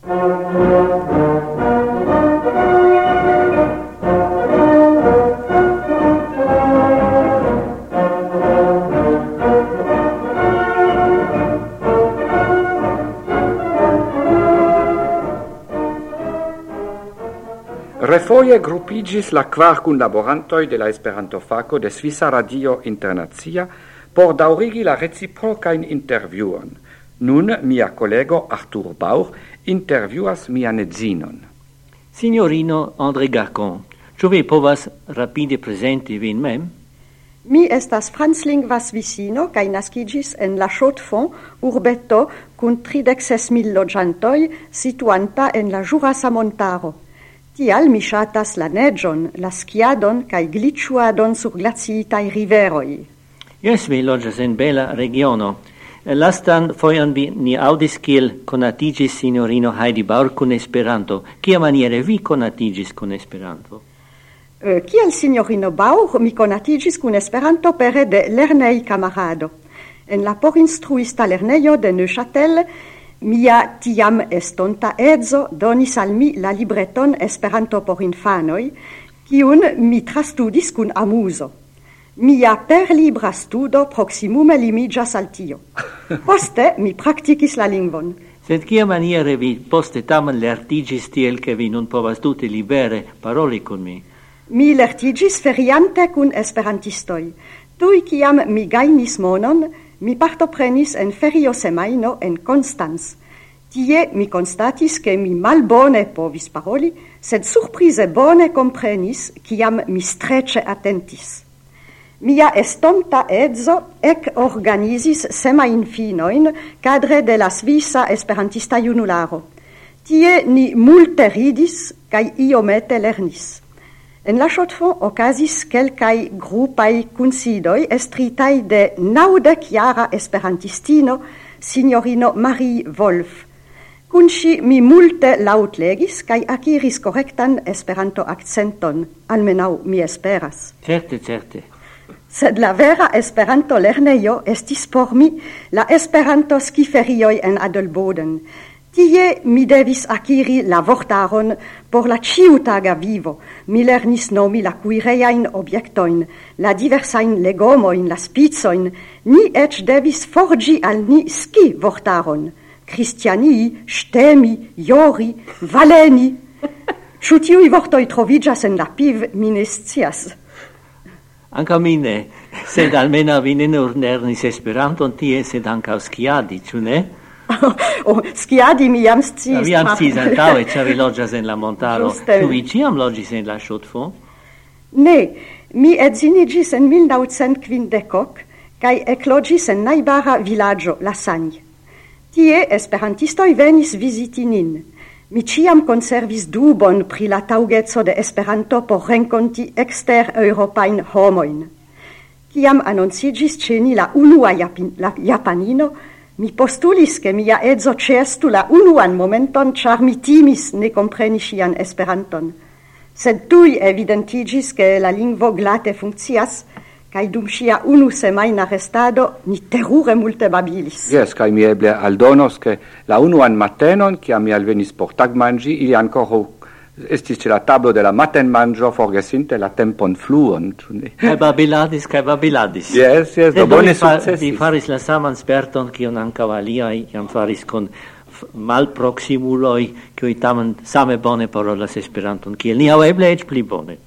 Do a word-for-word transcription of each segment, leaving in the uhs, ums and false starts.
Refoje gruppigis la kvar kunlaborantoj de la Esperanto-fako de Svisa Radio Internacia por daŭrigi la reciprokajn intervjuon. Nun mia kolego Arthur Bauch intervjuas mian edzinon. Signorino André Garcon, ĉu vi povas rapide prezenti vin mem? Mi estas franclingva svisino kaj naskiĝis en la Chaux-de-Fonds, urbeto kun tridek ses mil loĝantoj, situanta en la Jurasa montaro. Tial mi ŝatas la neĝon, la skiadon kaj gliĉuadon sur glaciitaj riveroj. Jes, vi loĝas en bela regiono. Lastan fojon vi ni aŭdis kiel konatiĝis sinjorino Heidi Bauer kun Esperanto. Kiamaniere vi konatiĝis kun Esperanto? Uh, kiel sinjorino Bauer mi konatiĝis kun Esperanto pere de lernejkamarado. En la porinstruista lernejo de Neuchâtel mia tiam estonta edzo donis al mi la libreton Esperanto por infanoj, kiun mi trastudis kun amuzo. Mia perlibra studo proximume limiĝas al tio. Poste mi praktikis la lingvon. Sed kiamaniere vi poste tamen lertiĝis tiel ke vi nun povas tute libere paroli kun mi? Mi lertiĝis feriante kun esperantistoj. Tuj kiam mi gajnis monon, mi partoprenis en ferio semajno en Konstanz. Tie mi konstatis ke mi malbone povis paroli, sed surprize bone komprenis kiam mi streĉe atentis. Mia estonta edzo ek organizis semajnfinojn kadre de la Svisa Esperantista Junularo. Tie ni multe ridis kaj iomete lernis. En la Chaux-de-Fonds okazis kelkaj grupaj kunsidoj estritaj de naŭdekjara esperantistino sinjorino Marie Wolf. Kun ŝi mi multe laŭtlegis kaj akiris korektan Esperanto-akcenton, almenaŭ mi esperas. Certe, certe. Sed la vera Esperanto-lernejo estis por mi la Esperanto-skiferioj en Adelboden. Tie mi devis akiri la vortaron por la ĉiutaga vivo. Mi lernis nomi la kuirejajn objektojn, la diversajn legomojn, la spicojn. Ni eĉ devis forĝi al ni ski-vortaron. Kristianii, ŝtemi, jori, valeni. Ĉu tiuj vortoj troviĝas en la piv, mi ne scias. Ankaŭ mi ne, sed almenaŭ vi ne nur lernis Esperanton tie, sed ankaŭ skiadi, ĉu ne? Oh, skiadi mi jam sciis. Vi jam sciis antaŭe, ĉar vi loĝas en la montaro. Ĉu vi ĉiam loĝis en la Chaux-de-Fonds? Ne, mi edziniĝis en mil naŭcent kvindekok kaj ekloĝis en najbara vilaĝo La Sagne. Tie esperantistoj venis viziti nin. Mi ĉiam konservis dubon pri la taŭgeco de Esperanto por renkonti ekster-eŭropajn homojn. Kiam anonciĝis ĉe ni la unua Japin, la japanino, mi postulis ke mia edzo ĉeestu la unuan momenton, ĉar mi timis ne kompreni ŝian Esperanton. Sed tuj evidentiĝis ke la lingvo glate funkcias, kaj dum ŝia unu semajna restado ni terure multe babilis. Jes, kaj mi eble aldonos, ke la unuan matenon, kiam mi alvenis por tagmanĝi, ili ankoraŭ estis ĉe la tablo de la matenmanĝo, forgesinte la tempon fluon. Kaj babiladis, kaj babiladis. Jes, jes, do bone sukcesis. Vi faris la saman sperton, kion ankaŭ aliaj jam faris kun malproksimuloj, kiuj tamen same bone parolas Esperanton, kiel ni, aŭ eble eĉ pli bone.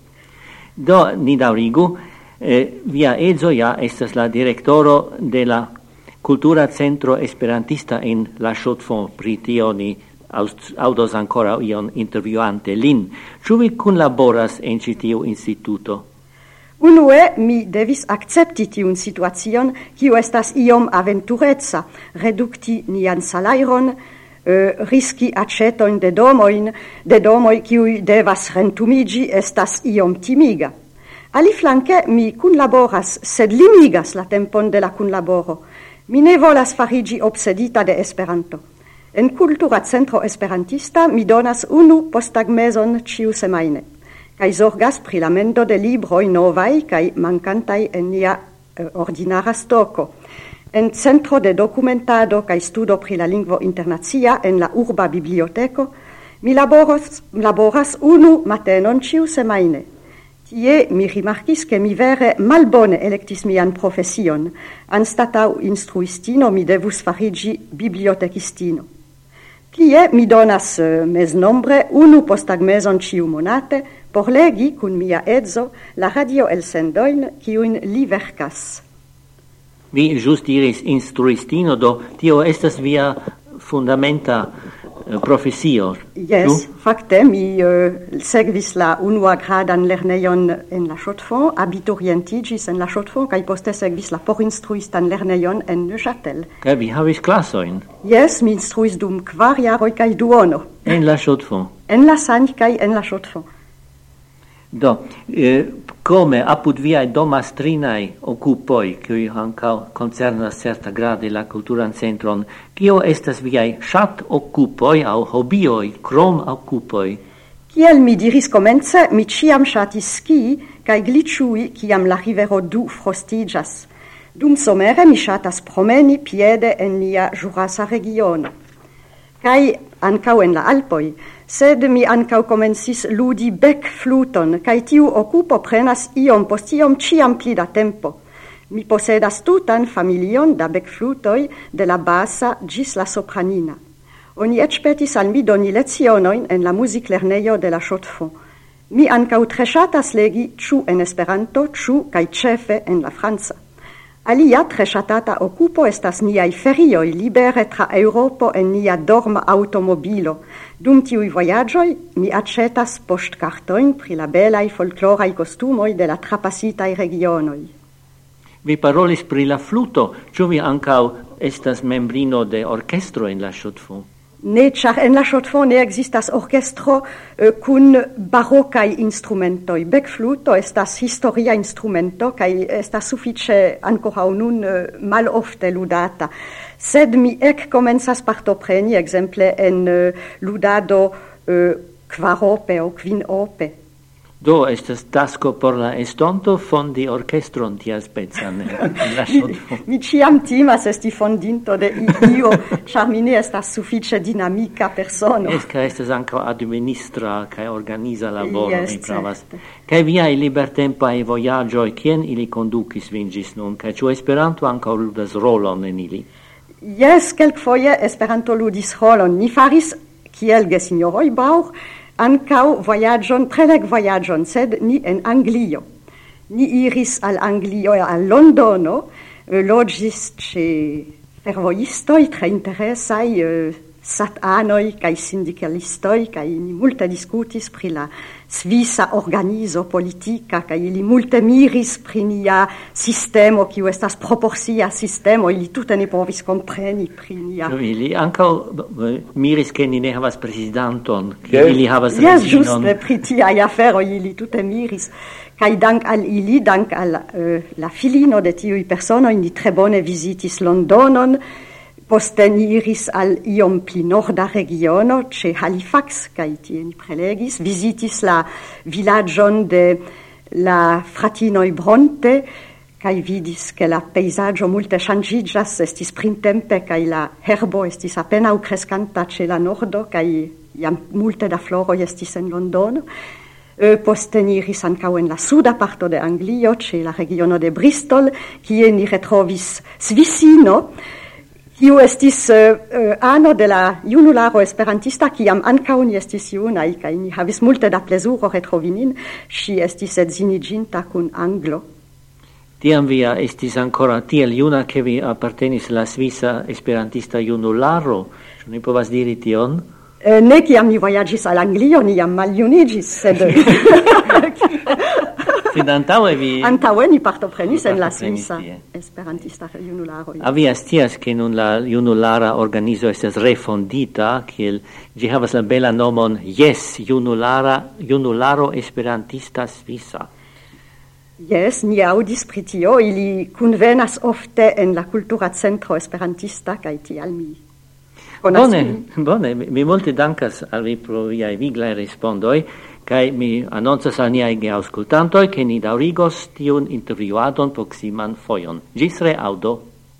Do, ni daŭrigu. Eh, via edzo ja estas la direktoro de la Kultura Centro Esperantista en la Chaux-de-Fonds. Pri tio ni aŭdos ancora ion intervjuante lin. Ĉu vi kunlaboras en ĉi tiu instituto? Unue mi devis akcepti tiun situacion, kiu estas iom aventureca, redukti nian salajron, uh, riski aĉetojn de domojn, de domoj kiuj devas rentumiĝi, estas iom timiga. Aliflanke mi kunlaboras, sed limigas la tempon de la kunlaboro. Mi ne volas fariĝi obsedita de Esperanto. En Kultura Centro Esperantista mi donas unu posttagmezon ĉiusemajne, kaj zorgas pri la mendo de libroj novaj kaj mankantaj en nia eh, ordinara stoko. En Centro de Documentado kaj Studo pri la Lingvo Internacia en la urba biblioteko, mi laboras, laboras unu matenon ĉiu semajne. Tie mi rimarkis ke mi vere malbone elektis mian profesion, anstataŭ instruistino mi devus fariĝi bibliotekistino. Plie mi donas uh, meznombre unu postagmezon ĉiu monate por legi kun mia edzo la radioelsendojn kiujn li verkas. Vi just diris instruistino, do tio estas via fundamenta uh, profesio. Yes, tu? Fakte mi uh, segvis la unua gradan lernejon en la Chaux-de-Fonds, abiturientiĝis en la Chaux-de-Fonds kaj poste segvis la porinstruistan lernejon en Neuchâtel. Kaj vi havis klasojn? Yes, mi instruis dum kvar jaroj kaj duono. En la Chaux-de-Fonds? En la Sagne kaj en la Chaux-de-Fonds. Do, eh, come apud viai domastrinai occupoi, qui ancao concernas certa grade la culturan centron, kio estas viai chat occupoi au hobioi, krom occupoi? Kiel mi diris comence, mi ciam chatis ski, kai gliciui, kiam la rivero du frostigas. Dum somere mi chatas promeni piede en nia Jurasa regiono. Kai ancao en la Alpoi, sed mi ancao comencis ludi bec fluton, kai tiu occupo prenas iom post iom ciam pli da tempo. Mi posedas tutan familion da bec flutoi de la bassa gis la sopranina. Oni ec petis al mi doni lezionoin en la musiclerneio de la Chaux-de-Fonds. Mi ancao tre chatas legi ciu en Esperanto, ciu kai cefe en la Franza. Alia tre chatata occupo estas niai ferioi libere tra Europo en nia dorma automobilo. Dum tiui voyagioi mi accetas postcartoin pri la belai folclorai costumoi de la trapasitai regionoi. Vi parolis pri la fluto, ciu vi ancau estas membrino de orchestro en la Chaux-de-Fonds? Ne, char en la Chaux-de-Fonds ne existas orchestro uh, kun barocai instrumentoi. Bec fluto estas historia instrumento, kai estas sufice ancora nun uh, mal ofte ludata. Sed mi ec comenzas partopreni, exemple, en uh, ludado uh, quarope o quinope. Do, estas tasko por la estonto fondi orchestron tiel spezan en la Chaux-de-Fonds. Mi ciam timas esti fondinto de io, char mi ne estas sufice dinamica persono. Es ca estas anca administra ca organiza laboro, yes, mi pravas. Ca viai libertempai voyagioi, kien ili conducis vingis nun? Ca ciu Esperanto anca ludas rolon en ili? Yes, kelkfoje Esperanto ludis rolon. Ni faris, kiel gesignoroi Bauch, ancau voyagion, preleg voyagion, sed ni en Anglio. Ni iris al Anglio e al Londono, eh, logis ce fervoistoi, tre interesai, eh, sat-anoi, cae sindicalistoi, cae ni multe discutis pri la svisa organizo politica, cae ili multe miris pri nia sistemo, kiu estas proporcia sistemo, ili tute ne povis compreni pri nia. Ili ancau miris che ni ne havas presidenton, che Yes. ili havas Yes, reginon. juste pri tiai afero, ili tute miris. Kai dank al ili, dank al uh, la filino de tiui personoi, ni tre bone visitis Londonon, poste ni iris al iom pli norda regiono, ce Halifax, kai tie ni prelegis, visitis la villagion de la fratinoi Bronte, kai vidis che la peisaggio multe changigas, estis printempe, kai la herbo estis appena crescanta ce la nordo, kai iam multe da floroi estis en Londono. Uh, poste ni iris ancau en la suda parto de Anglio, ce la regiono de Bristol, kie ni retrovis Svissino, kiu estis uh, uh, ano de la junularo esperantista, kiam ancau ni estis junai, kai ni havis multe da plezuro retrovinin, si estis edziniginta kun Anglo. Tiam via estis ancora tiel juna che vi appartenis la Svisa esperantista junularo. Ĉu ni povas diri tion? Uh, ne kiam ni voyagis al Anglio, ni jam maljunigis, sed... Sed antaŭe vi... Antaŭe ni partoprenis en la partoprenis Svisa tie. esperantista junularo. A vi scias che nun la junulara organizo estas refondita, kiel ĝi havas la bela nomon Yes, junulara, junularo esperantista Svisa. Yes, ni audis pri tio, ili kunvenas ofte en la kultura centro esperantista, kaj tial mi konas Bone, ilin. bone, mi, mi multe dankas al vi pro viaj viglaj respondoj, kaj mi anoncas al niaj geaŭskultantoj, ke ni daŭrigos tiun intervjuadon proksiman fojon. Ĝis reaŭdo.